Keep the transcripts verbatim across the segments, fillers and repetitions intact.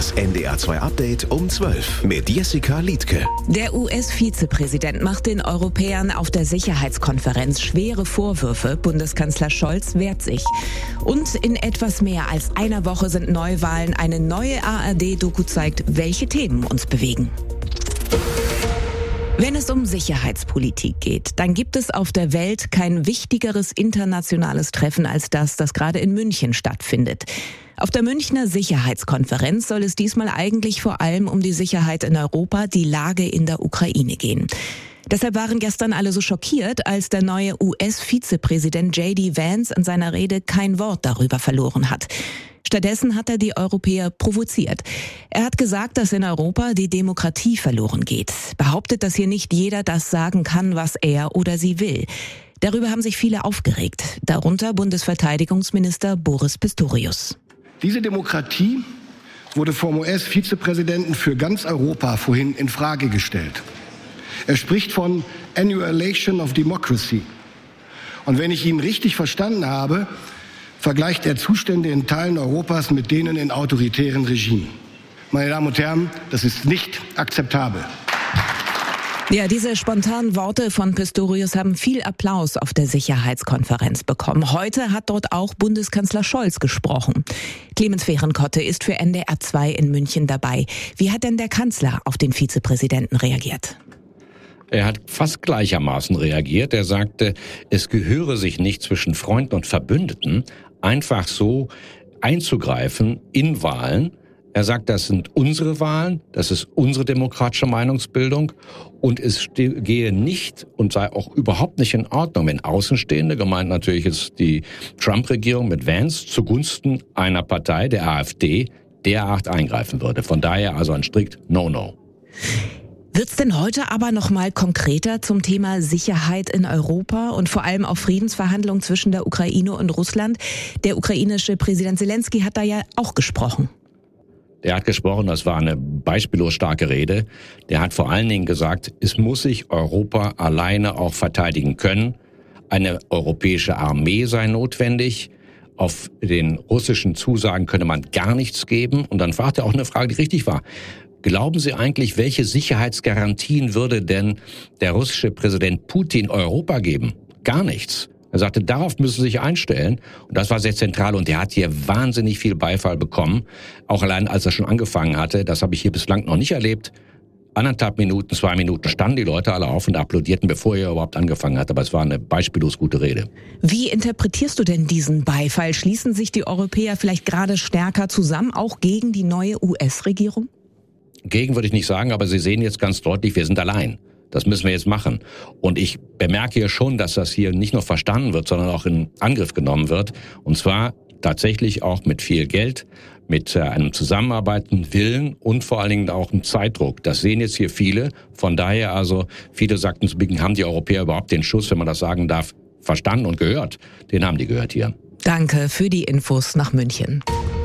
Das N D R zwei Update um zwölf mit Jessica Liedtke. Der U S-Vizepräsident macht den Europäern auf der Sicherheitskonferenz schwere Vorwürfe. Bundeskanzler Scholz wehrt sich. Und in etwas mehr als einer Woche sind Neuwahlen. Eine neue A R D-Doku zeigt, welche Themen uns bewegen. Wenn es um Sicherheitspolitik geht, dann gibt es auf der Welt kein wichtigeres internationales Treffen als das, das gerade in München stattfindet. Auf der Münchner Sicherheitskonferenz soll es diesmal eigentlich vor allem um die Sicherheit in Europa, die Lage in der Ukraine gehen. Deshalb waren gestern alle so schockiert, als der neue U S-Vizepräsident J D Vance in seiner Rede kein Wort darüber verloren hat. Stattdessen hat er die Europäer provoziert. Er hat gesagt, dass in Europa die Demokratie verloren geht. Behauptet, dass hier nicht jeder das sagen kann, was er oder sie will. Darüber haben sich viele aufgeregt, darunter Bundesverteidigungsminister Boris Pistorius. Diese Demokratie wurde vom U S-Vizepräsidenten für ganz Europa vorhin in Frage gestellt. Er spricht von Annihilation of Democracy. Und wenn ich ihn richtig verstanden habe, vergleicht er Zustände in Teilen Europas mit denen in autoritären Regimen. Meine Damen und Herren, das ist nicht akzeptabel. Ja, diese spontanen Worte von Pistorius haben viel Applaus auf der Sicherheitskonferenz bekommen. Heute hat dort auch Bundeskanzler Scholz gesprochen. Clemens Fehrenkotte ist für N D R zwei in München dabei. Wie hat denn der Kanzler auf den Vizepräsidenten reagiert? Er hat fast gleichermaßen reagiert. Er sagte, es gehöre sich nicht zwischen Freunden und Verbündeten einfach so einzugreifen in Wahlen. Er sagt, das sind unsere Wahlen, das ist unsere demokratische Meinungsbildung und es gehe nicht und sei auch überhaupt nicht in Ordnung, wenn Außenstehende, gemeint natürlich ist die Trump-Regierung mit Vance, zugunsten einer Partei, der AfD, derart eingreifen würde. Von daher also ein strikt No-No. Wird's denn heute aber noch mal konkreter zum Thema Sicherheit in Europa und vor allem auch Friedensverhandlungen zwischen der Ukraine und Russland? Der ukrainische Präsident Zelensky hat da ja auch gesprochen. Der hat gesprochen, das war eine beispiellos starke Rede. Der hat vor allen Dingen gesagt, es muss sich Europa alleine auch verteidigen können. Eine europäische Armee sei notwendig. Auf den russischen Zusagen könne man gar nichts geben. Und dann fragte er auch eine Frage, die richtig war. Glauben Sie eigentlich, welche Sicherheitsgarantien würde denn der russische Präsident Putin Europa geben? Gar nichts. Er sagte, darauf müssen Sie sich einstellen. Und das war sehr zentral. Und er hat hier wahnsinnig viel Beifall bekommen. Auch allein, als er schon angefangen hatte. Das habe ich hier bislang noch nicht erlebt. Anderthalb Minuten, zwei Minuten standen die Leute alle auf und applaudierten, bevor er überhaupt angefangen hat. Aber es war eine beispiellos gute Rede. Wie interpretierst du denn diesen Beifall? Schließen sich die Europäer vielleicht gerade stärker zusammen, auch gegen die neue U S-Regierung? Gegen würde ich nicht sagen, aber Sie sehen jetzt ganz deutlich, wir sind allein. Das müssen wir jetzt machen. Und ich bemerke hier schon, dass das hier nicht nur verstanden wird, sondern auch in Angriff genommen wird. Und zwar tatsächlich auch mit viel Geld, mit einem zusammenarbeitenden Willen und vor allen Dingen auch einem Zeitdruck. Das sehen jetzt hier viele. Von daher also, viele sagten zu Beginn, haben die Europäer überhaupt den Schuss, wenn man das sagen darf, verstanden und gehört? Den haben die gehört hier. Danke für die Infos nach München.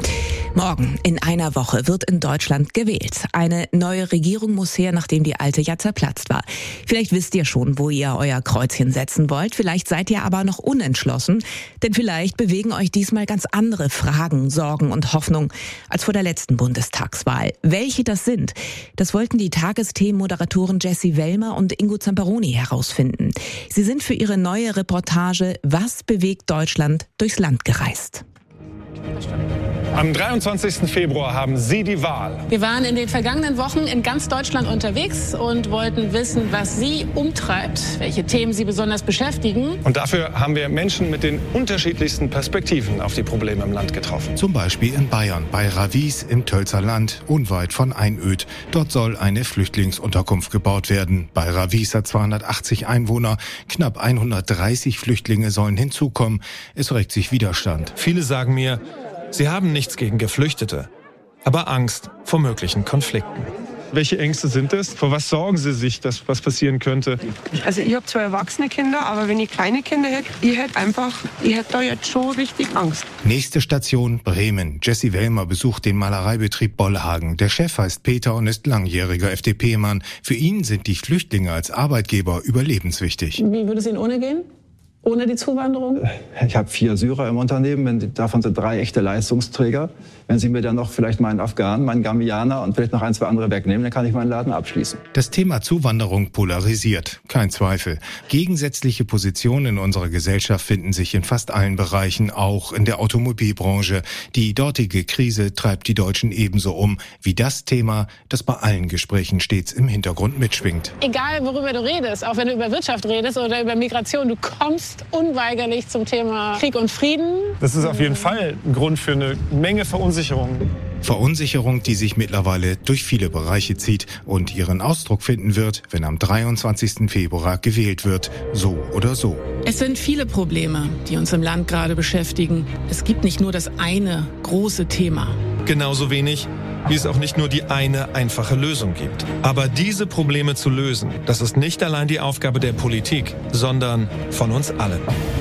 Morgen, in einer Woche, wird in Deutschland gewählt. Eine neue Regierung muss her, nachdem die alte ja zerplatzt war. Vielleicht wisst ihr schon, wo ihr euer Kreuzchen setzen wollt. Vielleicht seid ihr aber noch unentschlossen. Denn vielleicht bewegen euch diesmal ganz andere Fragen, Sorgen und Hoffnung als vor der letzten Bundestagswahl. Welche das sind, das wollten die Tagesthemen-Moderatoren Jessie Wellmer und Ingo Zamperoni herausfinden. Sie sind für ihre neue Reportage "Was bewegt Deutschland?" durchs Land gereist. Am dreiundzwanzigsten Februar haben Sie die Wahl. Wir waren in den vergangenen Wochen in ganz Deutschland unterwegs und wollten wissen, was Sie umtreibt, welche Themen Sie besonders beschäftigen. Und dafür haben wir Menschen mit den unterschiedlichsten Perspektiven auf die Probleme im Land getroffen. Zum Beispiel in Bayern, bei Ravis im Tölzer Land, unweit von Einöd. Dort soll eine Flüchtlingsunterkunft gebaut werden. Bei Ravis hat zweihundertachtzig Einwohner. Knapp hundertdreißig Flüchtlinge sollen hinzukommen. Es regt sich Widerstand. Viele sagen mir, sie haben nichts gegen Geflüchtete, aber Angst vor möglichen Konflikten. Welche Ängste sind es? Vor was sorgen Sie sich, dass was passieren könnte? Also ich habe zwei erwachsene Kinder, aber wenn ich kleine Kinder hätte, ich hätte einfach, ich hätte da jetzt schon richtig Angst. Nächste Station Bremen. Jessie Wellmer besucht den Malereibetrieb Bollhagen. Der Chef heißt Peter und ist langjähriger F D P-Mann. Für ihn sind die Flüchtlinge als Arbeitgeber überlebenswichtig. Wie würde es Ihnen ohne gehen? Ohne die Zuwanderung? Ich habe vier Syrer im Unternehmen, davon sind drei echte Leistungsträger. Wenn Sie mir dann noch vielleicht meinen Afghanen, meinen Gambianer und vielleicht noch ein, zwei andere wegnehmen, dann kann ich meinen Laden abschließen. Das Thema Zuwanderung polarisiert, kein Zweifel. Gegensätzliche Positionen in unserer Gesellschaft finden sich in fast allen Bereichen, auch in der Automobilbranche. Die dortige Krise treibt die Deutschen ebenso um wie das Thema, das bei allen Gesprächen stets im Hintergrund mitschwingt. Egal, worüber du redest, auch wenn du über Wirtschaft redest oder über Migration, du kommst unweigerlich zum Thema Krieg und Frieden. Das ist auf jeden Fall ein Grund für eine Menge Verunsicherung. Verunsicherung, die sich mittlerweile durch viele Bereiche zieht und ihren Ausdruck finden wird, wenn am dreiundzwanzigsten Februar gewählt wird, so oder so. Es sind viele Probleme, die uns im Land gerade beschäftigen. Es gibt nicht nur das eine große Thema. Genauso wenig, wie es auch nicht nur die eine einfache Lösung gibt. Aber diese Probleme zu lösen, das ist nicht allein die Aufgabe der Politik, sondern von uns allen.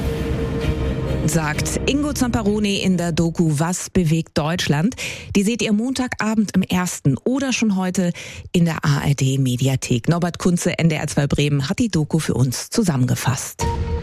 Sagt Ingo Zamparoni in der Doku Was bewegt Deutschland? Die seht ihr Montagabend im Ersten oder schon heute in der A R D-Mediathek. Norbert Kunze, N D R zwei Bremen, hat die Doku für uns zusammengefasst.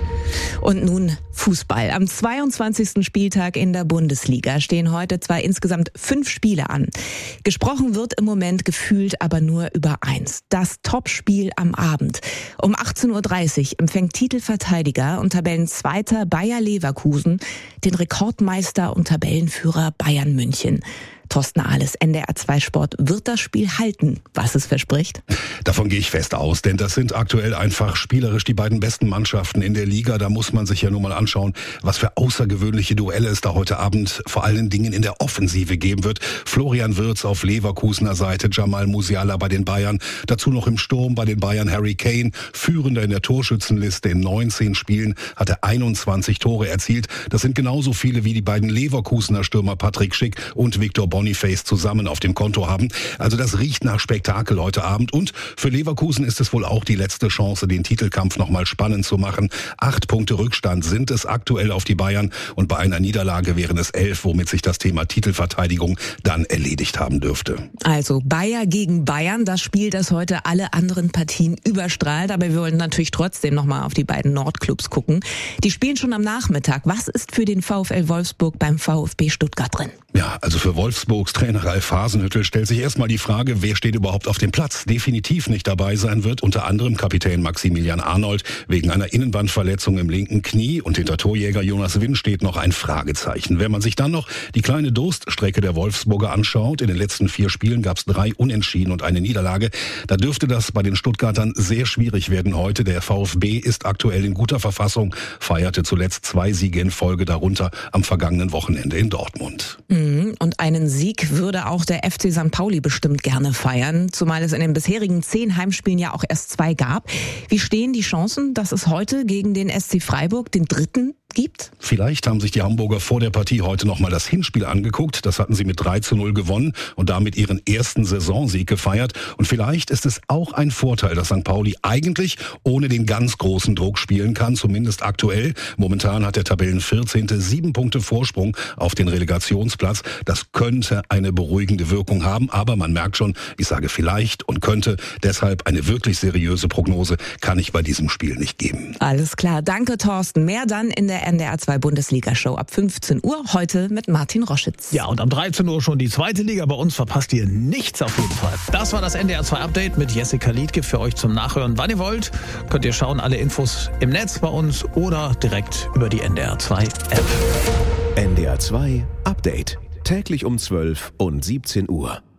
Und nun Fußball. Am zweiundzwanzigsten Spieltag in der Bundesliga stehen heute zwar insgesamt fünf Spiele an. Gesprochen wird im Moment gefühlt aber nur über eins. Das Topspiel am Abend. Um achtzehn Uhr dreißig empfängt Titelverteidiger und Tabellenzweiter Bayer Leverkusen den Rekordmeister und Tabellenführer Bayern München. Thorsten Ahles, N D R zwei Sport. Wird das Spiel halten, was es verspricht? Davon gehe ich fest aus, denn das sind aktuell einfach spielerisch die beiden besten Mannschaften in der Liga. Da muss man sich ja nur mal anschauen, was für außergewöhnliche Duelle es da heute Abend vor allen Dingen in der Offensive geben wird. Florian Wirtz auf Leverkusener Seite, Jamal Musiala bei den Bayern. Dazu noch im Sturm bei den Bayern Harry Kane, führender in der Torschützenliste. In neunzehn Spielen hat er einundzwanzig Tore erzielt. Das sind genauso viele wie die beiden Leverkusener Stürmer Patrick Schick und Victor Boniface zusammen auf dem Konto haben. Also das riecht nach Spektakel heute Abend. Und für Leverkusen ist es wohl auch die letzte Chance, den Titelkampf nochmal spannend zu machen. Acht Punkte Rückstand sind es aktuell auf die Bayern. Und bei einer Niederlage wären es elf, womit sich das Thema Titelverteidigung dann erledigt haben dürfte. Also Bayer gegen Bayern, das Spiel, das heute alle anderen Partien überstrahlt. Aber wir wollen natürlich trotzdem nochmal auf die beiden Nordclubs gucken. Die spielen schon am Nachmittag. Was ist für den VfL Wolfsburg beim VfB Stuttgart drin? Ja, also für Wolfsburgs Trainer Ralf Hasenhüttl stellt sich erstmal die Frage, wer steht überhaupt auf dem Platz? Definitiv nicht dabei sein wird unter anderem Kapitän Maximilian Arnold wegen einer Innenbandverletzung im linken Knie und hinter Torjäger Jonas Wind steht noch ein Fragezeichen. Wenn man sich dann noch die kleine Durststrecke der Wolfsburger anschaut, in den letzten vier Spielen gab es drei Unentschieden und eine Niederlage, da dürfte das bei den Stuttgartern sehr schwierig werden heute. Der VfB ist aktuell in guter Verfassung, feierte zuletzt zwei Siege in Folge, darunter am vergangenen Wochenende in Dortmund. Und einen Sieg würde auch der F C Sankt Pauli bestimmt gerne feiern, zumal es in den bisherigen zehn Heimspielen ja auch erst zwei gab. Wie stehen die Chancen, dass es heute gegen den S C Freiburg den dritten gibt? Vielleicht haben sich die Hamburger vor der Partie heute nochmal das Hinspiel angeguckt. Das hatten sie mit drei zu null gewonnen und damit ihren ersten Saisonsieg gefeiert. Und vielleicht ist es auch ein Vorteil, dass Sankt Pauli eigentlich ohne den ganz großen Druck spielen kann, zumindest aktuell. Momentan hat der Tabellenvierzehnte sieben Punkte Vorsprung auf den Relegationsplatz. Das könnte eine beruhigende Wirkung haben, aber man merkt schon, ich sage vielleicht und könnte. Deshalb eine wirklich seriöse Prognose kann ich bei diesem Spiel nicht geben. Alles klar, danke Thorsten. Mehr dann in der N D R zwei Bundesliga-Show ab fünfzehn Uhr, heute mit Martin Roschitz. Ja, und um dreizehn Uhr schon die zweite Liga. Bei uns verpasst ihr nichts auf jeden Fall. Das war das N D R zwei Update mit Jessica Liedke für euch zum Nachhören. Wann ihr wollt, könnt ihr schauen, alle Infos im Netz bei uns oder direkt über die N D R zwei App. N D R zwei Update. Täglich um zwölf und siebzehn Uhr.